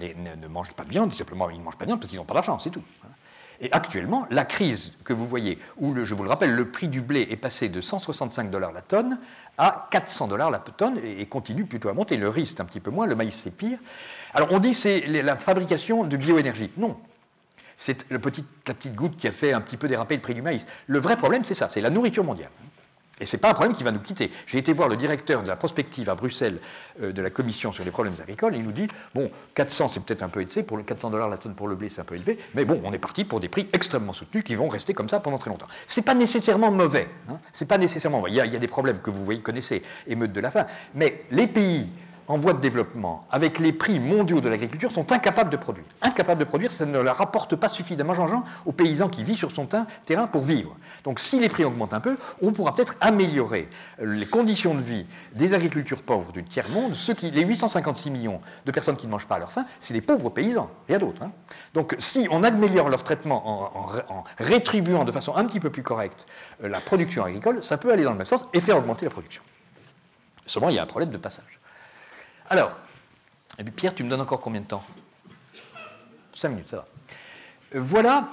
ne mange pas de viande, simplement ils ne mangent pas de viande parce qu'ils n'ont pas d'argent, c'est tout. Et actuellement, la crise que vous voyez, où, je vous le rappelle, le prix du blé est passé de 165 $ la tonne à 400 $ la tonne et continue plutôt à monter. Le riz, c'est un petit peu moins, le maïs, c'est pire. Alors, on dit que c'est la fabrication de bioénergie. Non. C'est la petite goutte qui a fait un petit peu déraper le prix du maïs. Le vrai problème, c'est ça, c'est la nourriture mondiale. Et ce n'est pas un problème qui va nous quitter. J'ai été voir le directeur de la prospective à Bruxelles de la Commission sur les problèmes agricoles, et il nous dit, bon, 400 c'est peut-être un peu élevé, pour le 400 $ la tonne pour le blé c'est un peu élevé, mais bon, on est parti pour des prix extrêmement soutenus qui vont rester comme ça pendant très longtemps. Ce n'est pas nécessairement mauvais. C'est pas nécessairement mauvais. Il y a des problèmes que vous connaissez, émeutes de la faim, mais les pays en voie de développement, avec les prix mondiaux de l'agriculture, sont incapables de produire. Incapables de produire, ça ne leur rapporte pas suffisamment d'argent aux paysans qui vivent sur son terrain pour vivre. Donc si les prix augmentent un peu, on pourra peut-être améliorer les conditions de vie des agricultures pauvres du tiers-monde. Les 856 millions de personnes qui ne mangent pas à leur faim, c'est des pauvres paysans, rien d'autre. Donc si on améliore leur traitement en rétribuant de façon un petit peu plus correcte la production agricole, ça peut aller dans le même sens et faire augmenter la production. Seulement, il y a un problème de passage. Alors, Pierre, tu me donnes encore combien de temps? 5 minutes, ça va. Voilà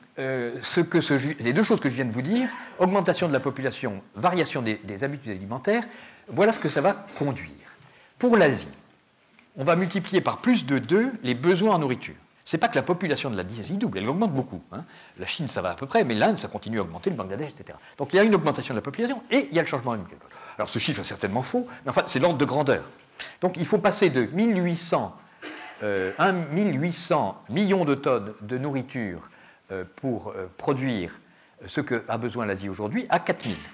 les deux choses que je viens de vous dire, augmentation de la population, variation des habitudes alimentaires, voilà ce que ça va conduire. Pour l'Asie, on va multiplier par plus de 2 les besoins en nourriture. Ce n'est pas que la population de l'Asie double, elle augmente beaucoup. La Chine, ça va à peu près, mais l'Inde, ça continue à augmenter, le Bangladesh, etc. Donc il y a une augmentation de la population et il y a le changement agricole. Alors ce chiffre est certainement faux, mais enfin, c'est l'ordre de grandeur. Donc il faut passer de 1800 millions de tonnes de nourriture pour produire ce qu'a besoin l'Asie aujourd'hui à 4000.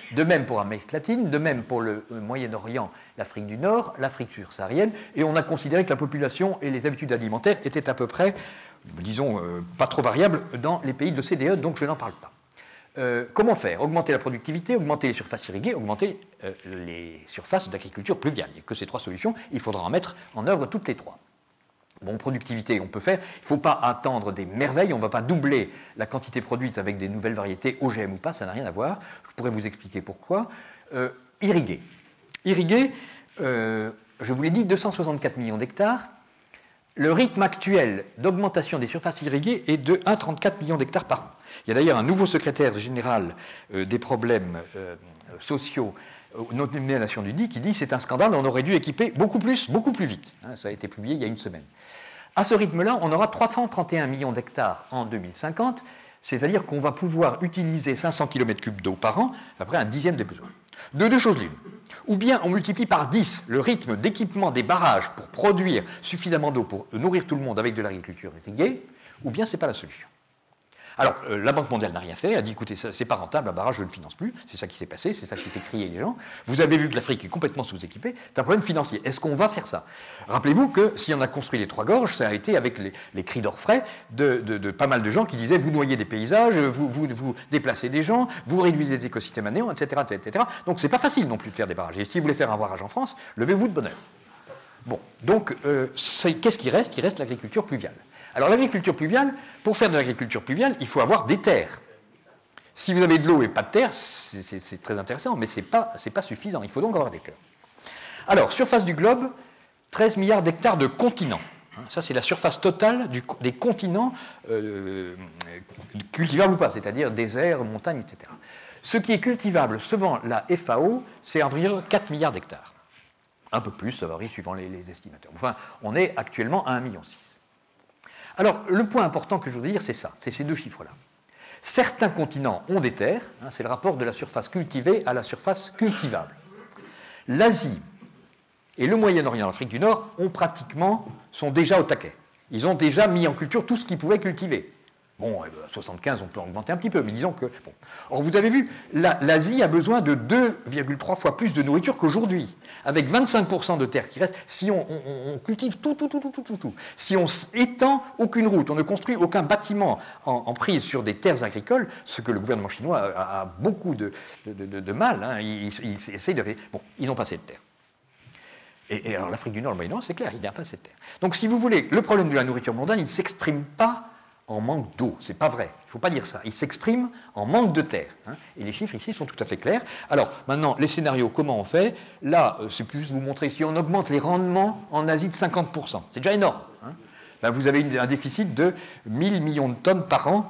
De même pour l'Amérique latine, de même pour le Moyen-Orient, l'Afrique du Nord, l'Afrique subsaharienne, et on a considéré que la population et les habitudes alimentaires étaient à peu près, disons, pas trop variables dans les pays de l'OCDE, donc je n'en parle pas. Comment faire? Augmenter la productivité, augmenter les surfaces irriguées, augmenter les surfaces d'agriculture pluviale. Il n'y a que ces trois solutions, il faudra en mettre en œuvre toutes les trois. Bon, productivité, on peut faire. Il ne faut pas attendre des merveilles. On ne va pas doubler la quantité produite avec des nouvelles variétés, OGM ou pas, ça n'a rien à voir. Je pourrais vous expliquer pourquoi. Irriguer. Irriguer, je vous l'ai dit, 264 millions d'hectares. Le rythme actuel d'augmentation des surfaces irriguées est de 1,34 millions d'hectares par an. Il y a d'ailleurs un nouveau secrétaire général des problèmes sociaux nommé à la Nations Unies qui dit que c'est un scandale, on aurait dû équiper beaucoup plus vite. Ça a été publié il y a une semaine. À ce rythme-là, on aura 331 millions d'hectares en 2050, c'est-à-dire qu'on va pouvoir utiliser 500 km3 d'eau par an, à peu près un dixième des besoins. De deux choses l'une. Ou bien on multiplie par 10 le rythme d'équipement des barrages pour produire suffisamment d'eau pour nourrir tout le monde avec de l'agriculture irriguée, ou bien ce n'est pas la solution. Alors, la Banque mondiale n'a rien fait, elle a dit, écoutez, c'est pas rentable, un barrage, je ne le finance plus, c'est ça qui s'est passé, c'est ça qui fait crier les gens. Vous avez vu que l'Afrique est complètement sous-équipée, c'est un problème financier. Est-ce qu'on va faire ça? Rappelez-vous que si on a construit les Trois Gorges, ça a été avec les cris d'orfraie de pas mal de gens qui disaient, vous noyez des paysages, vous déplacez des gens, vous réduisez des écosystèmes à néant, etc., etc. Donc, c'est pas facile non plus de faire des barrages. Et si vous voulez faire un barrage en France, levez-vous de bonne heure. Bon, donc, qu'est-ce qui reste? Il reste l'agriculture pluviale. Alors l'agriculture pluviale, pour faire de l'agriculture pluviale, il faut avoir des terres. Si vous avez de l'eau et pas de terre, c'est très intéressant, mais ce n'est pas suffisant. Il faut donc avoir des terres. Alors, surface du globe, 13 milliards d'hectares de continents. Ça, c'est la surface totale des continents cultivables ou pas, c'est-à-dire déserts, montagnes, etc. Ce qui est cultivable, selon la FAO, c'est environ 4 milliards d'hectares. Un peu plus, ça varie suivant les estimateurs. Enfin, on est actuellement à 1,6 million. Alors, le point important que je voudrais dire, c'est ça, c'est ces deux chiffres-là. Certains continents ont des terres, c'est le rapport de la surface cultivée à la surface cultivable. L'Asie et le Moyen-Orient, l'Afrique du Nord, sont déjà au taquet. Ils ont déjà mis en culture tout ce qu'ils pouvaient cultiver. Bon, à 75, on peut augmenter un petit peu, mais disons que... Bon. Or, vous avez vu, l'Asie a besoin de 2,3 fois plus de nourriture qu'aujourd'hui. Avec 25% de terre qui reste, si on cultive tout, si on étend aucune route, on ne construit aucun bâtiment en prise sur des terres agricoles, ce que le gouvernement chinois a beaucoup de mal, ils essayent de... Bon, ils n'ont pas assez de terre. Et alors, l'Afrique du Nord, le Moyen-Orient, c'est clair, il n'y a pas assez de terre. Donc, si vous voulez, le problème de la nourriture mondiale, il ne s'exprime pas en manque d'eau. C'est pas vrai. Il ne faut pas dire ça. Il s'exprime en manque de terre. Et les chiffres ici sont tout à fait clairs. Alors, maintenant, les scénarios, comment on fait? Là, c'est juste vous montrer, si on augmente les rendements en Asie de 50%, c'est déjà énorme. Là, vous avez un déficit de 1000 millions de tonnes par an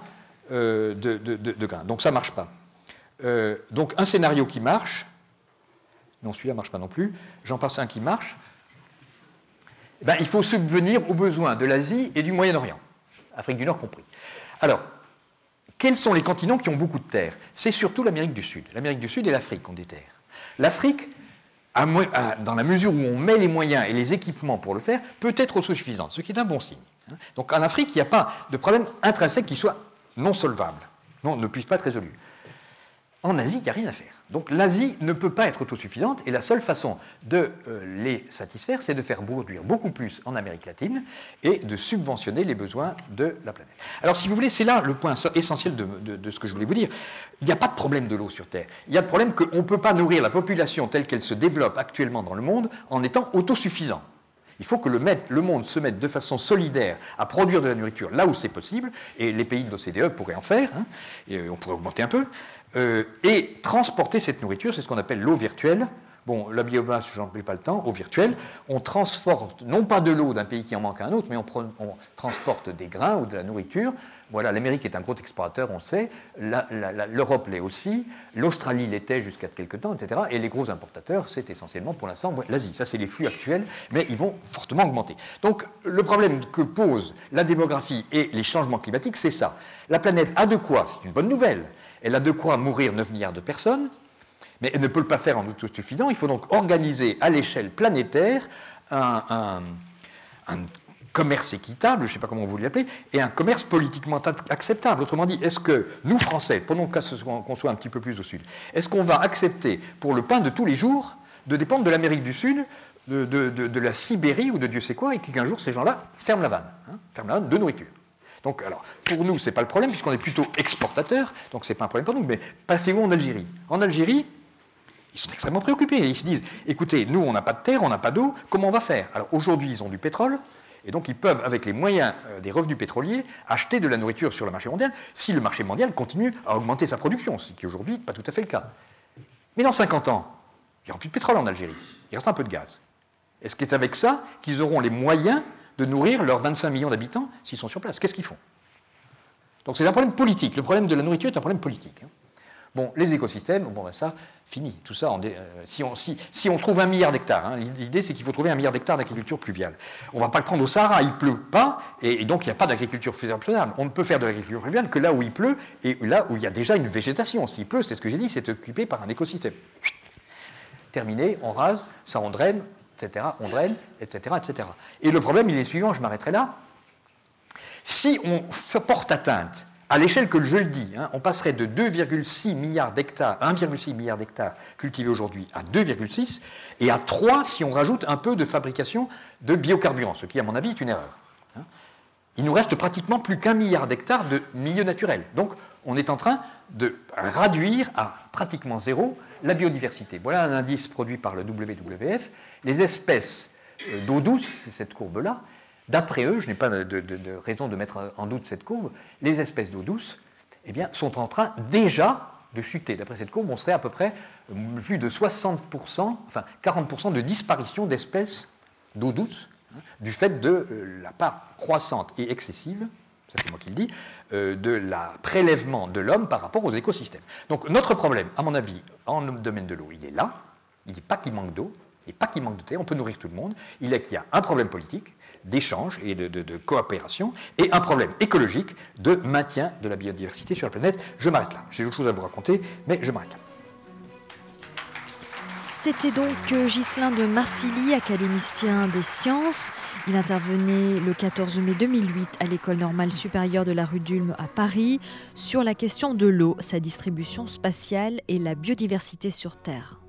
de grains. Donc, ça ne marche pas. Donc, un scénario qui marche, non, celui-là ne marche pas non plus, j'en passe un qui marche, il faut subvenir aux besoins de l'Asie et du Moyen-Orient. Afrique du Nord compris. Alors, quels sont les continents qui ont beaucoup de terres? C'est surtout l'Amérique du Sud. L'Amérique du Sud et l'Afrique ont des terres. L'Afrique, dans la mesure où on met les moyens et les équipements pour le faire, peut être autosuffisante, ce qui est un bon signe. Donc en Afrique, il n'y a pas de problème intrinsèque qui soit non solvable, ne puisse pas être résolu. En Asie, il n'y a rien à faire. Donc l'Asie ne peut pas être autosuffisante et la seule façon de les satisfaire, c'est de faire produire beaucoup plus en Amérique latine et de subventionner les besoins de la planète. Alors si vous voulez, c'est là le point essentiel de ce que je voulais vous dire. Il n'y a pas de problème de l'eau sur Terre. Il y a le problème qu'on ne peut pas nourrir la population telle qu'elle se développe actuellement dans le monde en étant autosuffisant. Il faut que le monde se mette de façon solidaire à produire de la nourriture là où c'est possible, et les pays de l'OCDE pourraient en faire, et on pourrait augmenter un peu, et transporter cette nourriture, c'est ce qu'on appelle l'eau virtuelle. Bon, la biomasse, je n'en ai pas le temps, eau virtuelle, on transporte non pas de l'eau d'un pays qui en manque à un autre, mais on transporte des grains ou de la nourriture. Voilà, l'Amérique est un gros exportateur, on sait, l'Europe l'est aussi, l'Australie l'était jusqu'à quelque temps, etc. Et les gros importateurs, c'est essentiellement pour l'instant l'Asie. Ça, c'est les flux actuels, mais ils vont fortement augmenter. Donc, le problème que pose la démographie et les changements climatiques, c'est ça. La planète a de quoi, c'est une bonne nouvelle, elle a de quoi mourir 9 milliards de personnes, mais elle ne peut pas faire en autosuffisant. Il faut donc organiser à l'échelle planétaire un commerce équitable, je ne sais pas comment vous l'appelez, et un commerce politiquement acceptable. Autrement dit, est-ce que nous, Français, pendant qu'on soit un petit peu plus au sud, est-ce qu'on va accepter pour le pain de tous les jours de dépendre de l'Amérique du Sud, de la Sibérie ou de Dieu sait quoi, et qu'un jour ces gens-là ferment la vanne de nourriture. Donc, alors, pour nous, ce n'est pas le problème, puisqu'on est plutôt exportateurs, donc ce n'est pas un problème pour nous, mais passez-vous en Algérie. En Algérie, ils sont extrêmement préoccupés. Ils se disent, écoutez, nous, on n'a pas de terre, on n'a pas d'eau, comment on va faire? Alors, aujourd'hui, ils ont du pétrole, et donc ils peuvent, avec les moyens des revenus pétroliers, acheter de la nourriture sur le marché mondial, si le marché mondial continue à augmenter sa production, ce qui aujourd'hui n'est pas tout à fait le cas. Mais dans 50 ans, il n'y aura plus de pétrole en Algérie, il reste un peu de gaz. Est-ce que c'est avec ça qu'ils auront les moyens de nourrir leurs 25 millions d'habitants s'ils sont sur place? Qu'est-ce qu'ils font? Donc c'est un problème politique. Le problème de la nourriture est un problème politique. Bon, les écosystèmes, bon, ben ça, fini. Tout ça, si on trouve 1 milliard d'hectares, l'idée c'est qu'il faut trouver 1 milliard d'hectares d'agriculture pluviale. On ne va pas le prendre au Sahara, il ne pleut pas, et donc il n'y a pas d'agriculture fluviale. On ne peut faire de l'agriculture fluviale que là où il pleut, et là où il y a déjà une végétation. S'il pleut, c'est ce que j'ai dit, c'est occupé par un écosystème. Terminé, on rase, ça on draine, etc., on draine, etc., etc. Et le problème, il est suivant, je m'arrêterai là. Si on porte atteinte à l'échelle que je le dis, on passerait de 2,6 milliards d'hectares, 1,6 milliard d'hectares cultivés aujourd'hui à 2,6 et à 3 si on rajoute un peu de fabrication de biocarburants, ce qui, à mon avis, est une erreur. Il nous reste pratiquement plus qu'1 milliard d'hectares de milieu naturel. Donc, on est en train de réduire à pratiquement zéro la biodiversité. Voilà un indice produit par le WWF. Les espèces d'eau douce, c'est cette courbe-là. D'après eux, je n'ai pas de raison de mettre en doute cette courbe, les espèces d'eau douce sont en train déjà de chuter. D'après cette courbe, on serait à peu près plus de 60%, enfin 40% de disparition d'espèces d'eau douce, du fait de la part croissante et excessive, ça c'est moi qui le dis, de la prélèvement de l'homme par rapport aux écosystèmes. Donc notre problème, à mon avis, en domaine de l'eau, il est là. Il n'est pas qu'il manque d'eau, il n'est pas qu'il manque de terre, on peut nourrir tout le monde. Il est qu'il y a un problème politique, d'échange et de coopération, et un problème écologique de maintien de la biodiversité sur la planète. Je m'arrête là. J'ai autre chose à vous raconter, mais je m'arrête là. C'était donc Ghislain de Marcilly, académicien des sciences. Il intervenait le 14 mai 2008 à l'École normale supérieure de la rue d'Ulm à Paris sur la question de l'eau, sa distribution spatiale et la biodiversité sur Terre.